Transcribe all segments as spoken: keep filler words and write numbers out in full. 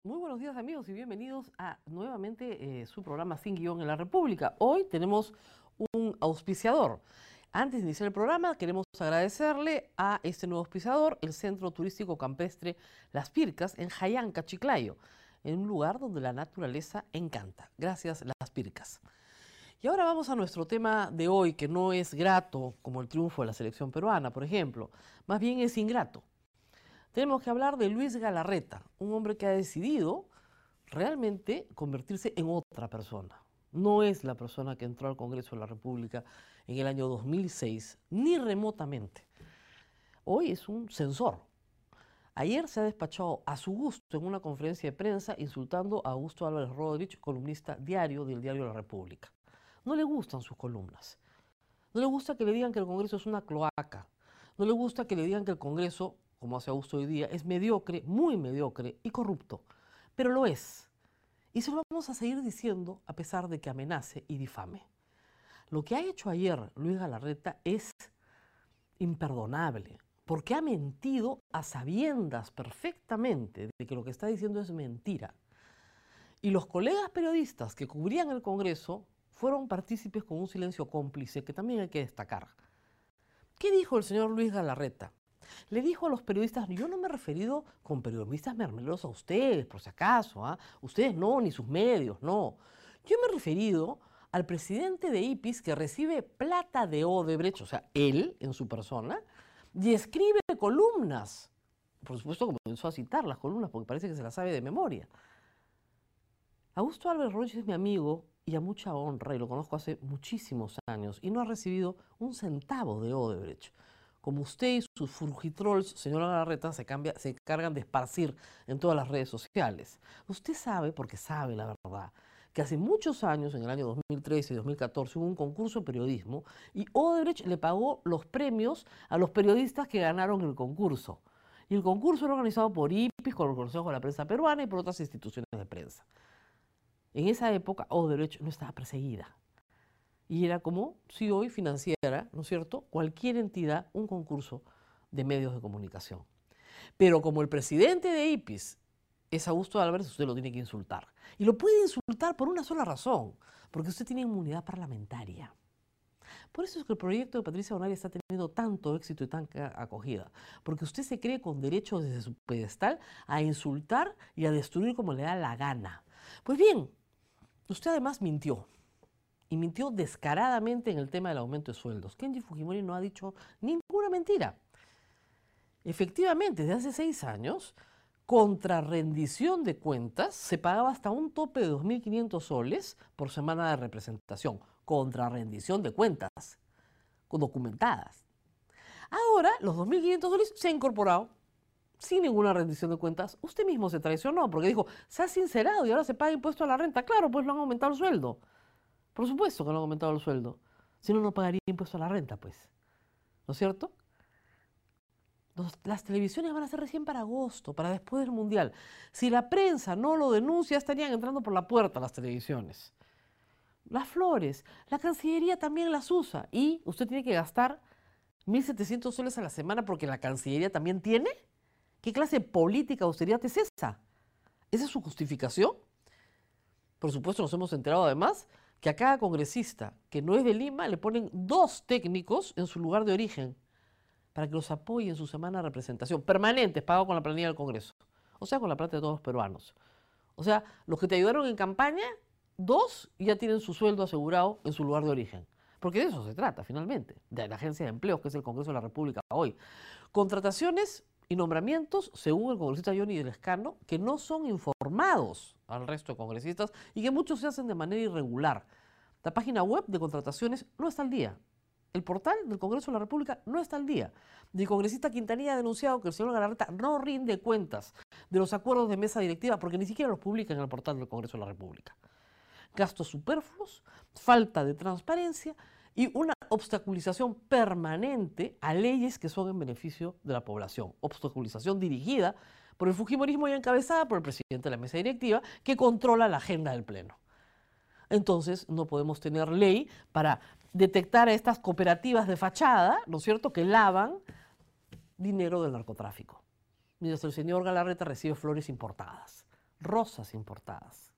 Muy buenos días amigos y bienvenidos a nuevamente eh, su programa Sin Guión en la República. Hoy tenemos un auspiciador. Antes de iniciar el programa queremos agradecerle a este nuevo auspiciador, el Centro Turístico Campestre Las Pircas en Jayanca, Chiclayo, en un lugar donde la naturaleza encanta. Gracias Las Pircas. Y ahora vamos a nuestro tema de hoy, que no es grato como el triunfo de la selección peruana, por ejemplo, más bien es ingrato. Tenemos que hablar de Luis Galarreta, un hombre que ha decidido realmente convertirse en otra persona. No es la persona que entró al Congreso de la República en el año dos mil seis, ni remotamente. Hoy es un censor. Ayer se ha despachado a su gusto en una conferencia de prensa insultando a Augusto Álvarez Rodríguez, columnista diario del diario La República. No le gustan sus columnas. No le gusta que le digan que el Congreso es una cloaca. No le gusta que le digan que el Congreso, como hace Augusto hoy día, es mediocre, muy mediocre y corrupto. Pero lo es. Y se lo vamos a seguir diciendo a pesar de que amenace y difame. Lo que ha hecho ayer Luis Galarreta es imperdonable, porque ha mentido a sabiendas perfectamente de que lo que está diciendo es mentira. Y los colegas periodistas que cubrían el Congreso fueron partícipes con un silencio cómplice que también hay que destacar. ¿Qué dijo el señor Luis Galarreta? Le dijo a los periodistas, yo no me he referido con periodistas mermeleros a ustedes, por si acaso, ¿ah? Ustedes no, ni sus medios, no. Yo me he referido al presidente de I P I S que recibe plata de Odebrecht, o sea, él en su persona, y escribe columnas. Por supuesto, comenzó a citar las columnas porque parece que se las sabe de memoria. Augusto Álvarez Rodríguez es mi amigo y a mucha honra, y lo conozco hace muchísimos años, y no ha recibido un centavo de Odebrecht. Como usted y sus furgitrolls, señora Galarreta, se, cambia, se encargan de esparcir en todas las redes sociales. Usted sabe, porque sabe la verdad, que hace muchos años, en el año dos mil trece y dos mil catorce, hubo un concurso de periodismo y Odebrecht le pagó los premios a los periodistas que ganaron el concurso. Y el concurso era organizado por I P I S, con el Consejo de la Prensa Peruana y por otras instituciones de prensa. En esa época, Odebrecht no estaba perseguida. Y era como si hoy financiara, ¿no es cierto?, cualquier entidad un concurso de medios de comunicación. Pero como el presidente de I P I S es Augusto Álvarez, usted lo tiene que insultar. Y lo puede insultar por una sola razón, porque usted tiene inmunidad parlamentaria. Por eso es que el proyecto de Patricia Bonaria está teniendo tanto éxito y tanta acogida, porque usted se cree con derecho desde su pedestal a insultar y a destruir como le da la gana. Pues bien, usted además mintió. Y mintió descaradamente en el tema del aumento de sueldos. Kenji Fujimori no ha dicho ninguna mentira. Efectivamente, desde hace seis años, contra rendición de cuentas, se pagaba hasta un tope de dos mil quinientos soles por semana de representación. Contra rendición de cuentas, documentadas. Ahora, los dos mil quinientos soles se han incorporado sin ninguna rendición de cuentas. Usted mismo se traicionó porque dijo, se ha sincerado y ahora se paga impuesto a la renta. Claro, pues lo han aumentado el sueldo. Por supuesto que no han aumentado el sueldo. Si no, no pagaría impuesto a la renta, pues. ¿No es cierto? Los, las televisiones van a ser recién para agosto, para después del Mundial. Si la prensa no lo denuncia, estarían entrando por la puerta las televisiones. Las flores, la Cancillería también las usa. Y usted tiene que gastar mil setecientos soles a la semana porque la Cancillería también tiene. ¿Qué clase de política de austeridad es esa? ¿Esa es su justificación? Por supuesto, nos hemos enterado además que a cada congresista que no es de Lima le ponen dos técnicos en su lugar de origen para que los apoye en su semana de representación, permanentes, pagado con la planilla del Congreso, o sea, con la plata de todos los peruanos. O sea, los que te ayudaron en campaña, dos ya tienen su sueldo asegurado en su lugar de origen. Porque de eso se trata, finalmente, de la Agencia de Empleos, que es el Congreso de la República hoy. Contrataciones y nombramientos, según el congresista Johnny Lescano, que no son informados al resto de congresistas y que muchos se hacen de manera irregular. La página web de contrataciones no está al día. El portal del Congreso de la República no está al día. El congresista Quintanilla ha denunciado que el señor Galarreta no rinde cuentas de los acuerdos de mesa directiva porque ni siquiera los publica en el portal del Congreso de la República. Gastos superfluos, falta de transparencia y una obstaculización permanente a leyes que son en beneficio de la población. Obstaculización dirigida por el fujimorismo y encabezada por el presidente de la mesa directiva que controla la agenda del Pleno. Entonces no podemos tener ley para detectar a estas cooperativas de fachada, ¿no es cierto?, que lavan dinero del narcotráfico. Mientras el señor Galarreta recibe flores importadas. rosas importadas.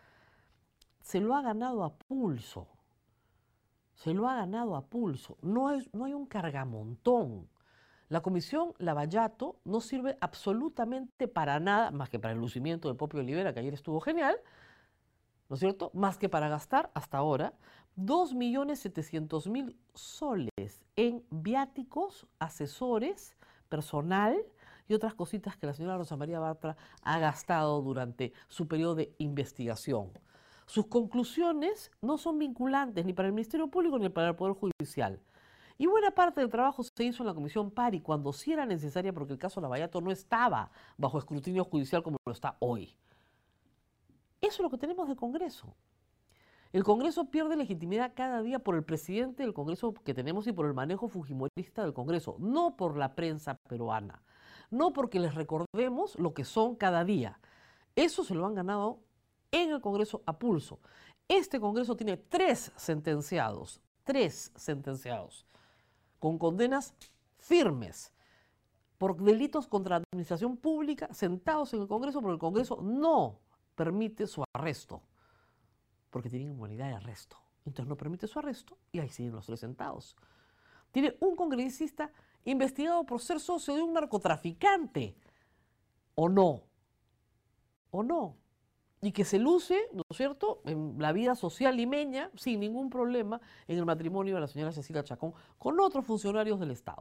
Se lo ha ganado a pulso. Se lo ha ganado a pulso. No, es, no hay un cargamontón. La comisión Lavallato no sirve absolutamente para nada, más que para el lucimiento de Popio Olivera, que ayer estuvo genial, ¿no es cierto? Más que para gastar hasta ahora dos millones setecientos mil soles en viáticos, asesores, personal y otras cositas que la señora Rosa María Bartra ha gastado durante su periodo de investigación. Sus conclusiones no son vinculantes ni para el Ministerio Público ni para el Poder Judicial. Y buena parte del trabajo se hizo en la Comisión Pari cuando sí era necesaria porque el caso Lavallato no estaba bajo escrutinio judicial como lo está hoy. Eso es lo que tenemos de Congreso. El Congreso pierde legitimidad cada día por el presidente del Congreso que tenemos y por el manejo fujimorista del Congreso, no por la prensa peruana, no porque les recordemos lo que son cada día. Eso se lo han ganado en el Congreso a pulso. Este Congreso tiene tres sentenciados, tres sentenciados, con condenas firmes por delitos contra la administración pública sentados en el Congreso, porque el Congreso no permite su arresto, porque tienen inmunidad de arresto. Entonces no permite su arresto y ahí siguen los tres sentados. Tiene un congresista investigado por ser socio de un narcotraficante, ¿o no? ¿O no? Y que se luce, ¿no es cierto?, en la vida social limeña, sin ningún problema, en el matrimonio de la señora Cecilia Chacón con otros funcionarios del Estado.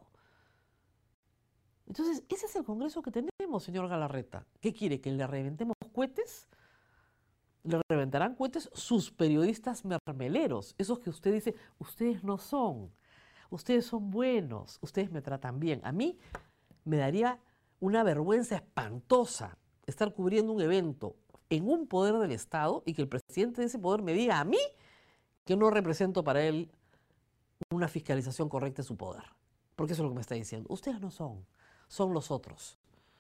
Entonces, ese es el Congreso que tenemos, señor Galarreta. ¿Qué quiere? ¿Que le reventemos cohetes? Le reventarán cohetes sus periodistas mermeleros, esos que usted dice, ustedes no son, ustedes son buenos, ustedes me tratan bien. A mí me daría una vergüenza espantosa estar cubriendo un evento en un poder del Estado y que el presidente de ese poder me diga a mí que no represento para él una fiscalización correcta de su poder. Porque eso es lo que me está diciendo. Ustedes no son, son los otros.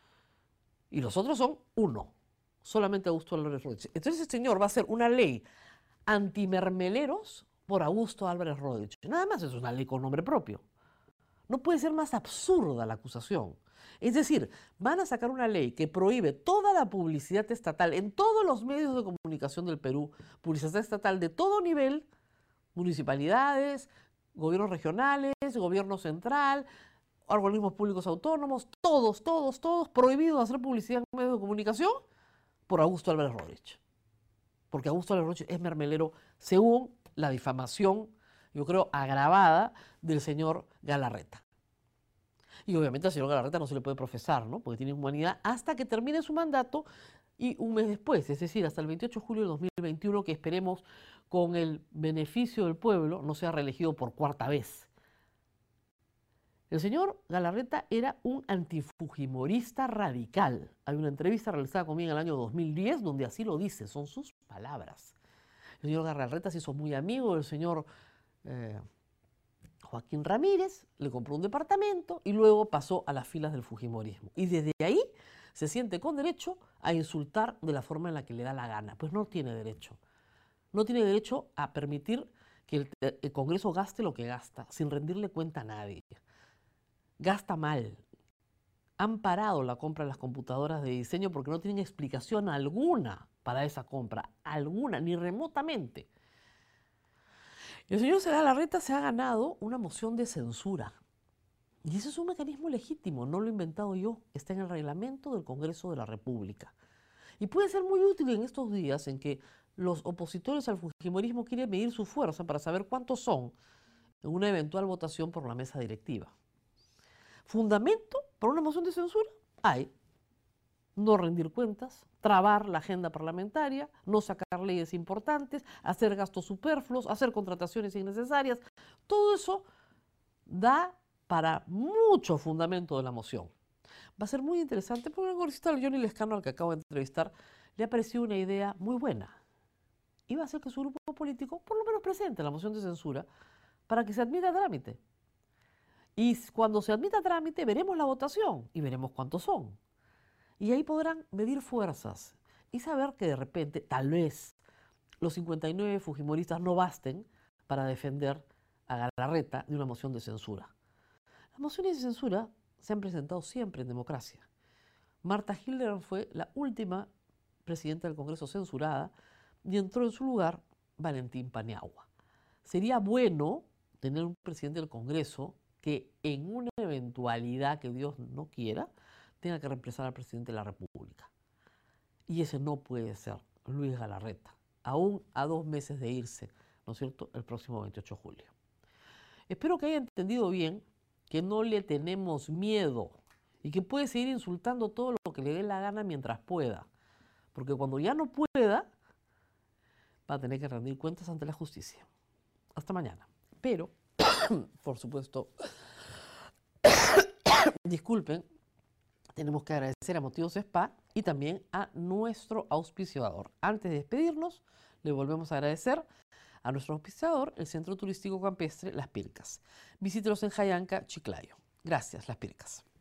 Y los otros son uno. Solamente Augusto Álvarez Rodríguez. Entonces el señor va a hacer una ley antimermeleros por Augusto Álvarez Rodríguez. Nada más es una ley con nombre propio. No puede ser más absurda la acusación. Es decir, van a sacar una ley que prohíbe toda la publicidad estatal en todos los medios de comunicación del Perú, publicidad estatal de todo nivel, municipalidades, gobiernos regionales, gobierno central, organismos públicos autónomos, todos, todos, todos, prohibidos hacer publicidad en medios de comunicación por Augusto Álvarez Rodríguez. Porque Augusto Álvarez Rodríguez es mermelero según la difamación, yo creo, agravada del señor Galarreta. Y obviamente al señor Galarreta no se le puede profesar, ¿no? Porque tiene inmunidad hasta que termine su mandato y un mes después, es decir, hasta el veintiocho de julio de dos mil veintiuno, que esperemos con el beneficio del pueblo no sea reelegido por cuarta vez. El señor Galarreta era un antifujimorista radical. Hay una entrevista realizada conmigo en el año dos mil diez donde así lo dice, son sus palabras. El señor Galarreta se hizo muy amigo del señor eh, Joaquín Ramírez, le compró un departamento y luego pasó a las filas del fujimorismo. Y desde ahí se siente con derecho a insultar de la forma en la que le da la gana. Pues no tiene derecho. No tiene derecho a permitir que el, el Congreso gaste lo que gasta, sin rendirle cuenta a nadie. Gasta mal. Han parado la compra de las computadoras de diseño porque no tienen explicación alguna para esa compra. Alguna, ni remotamente. El señor Galarreta se ha ganado una moción de censura. Y ese es un mecanismo legítimo, no lo he inventado yo, está en el reglamento del Congreso de la República. Y puede ser muy útil en estos días en que los opositores al fujimorismo quieren medir su fuerza para saber cuántos son en una eventual votación por la mesa directiva. ¿Fundamento para una moción de censura? Hay. No rendir cuentas, trabar la agenda parlamentaria, no sacar leyes importantes, hacer gastos superfluos, hacer contrataciones innecesarias. Todo eso da para mucho fundamento de la moción. Va a ser muy interesante porque el congresista Johnny Lescano, al que acabo de entrevistar, le ha parecido una idea muy buena. Y va a hacer que su grupo político por lo menos presente la moción de censura para que se admita a trámite. Y cuando se admita a trámite veremos la votación y veremos cuántos son. Y ahí podrán medir fuerzas y saber que de repente, tal vez, los cincuenta y nueve fujimoristas no basten para defender a Galarreta de una moción de censura. Las mociones de censura se han presentado siempre en democracia. Marta Hildebrand fue la última presidenta del Congreso censurada y entró en su lugar Valentín Paniagua. Sería bueno tener un presidente del Congreso que en una eventualidad que Dios no quiera, tenga que reemplazar al presidente de la República. Y ese no puede ser Luis Galarreta, aún a dos meses de irse, ¿no es cierto?, el próximo veintiocho de julio. Espero que haya entendido bien que no le tenemos miedo y que puede seguir insultando todo lo que le dé la gana mientras pueda. Porque cuando ya no pueda, va a tener que rendir cuentas ante la justicia. Hasta mañana. Pero, por supuesto, disculpen, tenemos que agradecer a Motivos Spa y también a nuestro auspiciador. Antes de despedirnos, le volvemos a agradecer a nuestro auspiciador, el Centro Turístico Campestre Las Pircas. Visítelos en Jayanca, Chiclayo. Gracias, Las Pircas.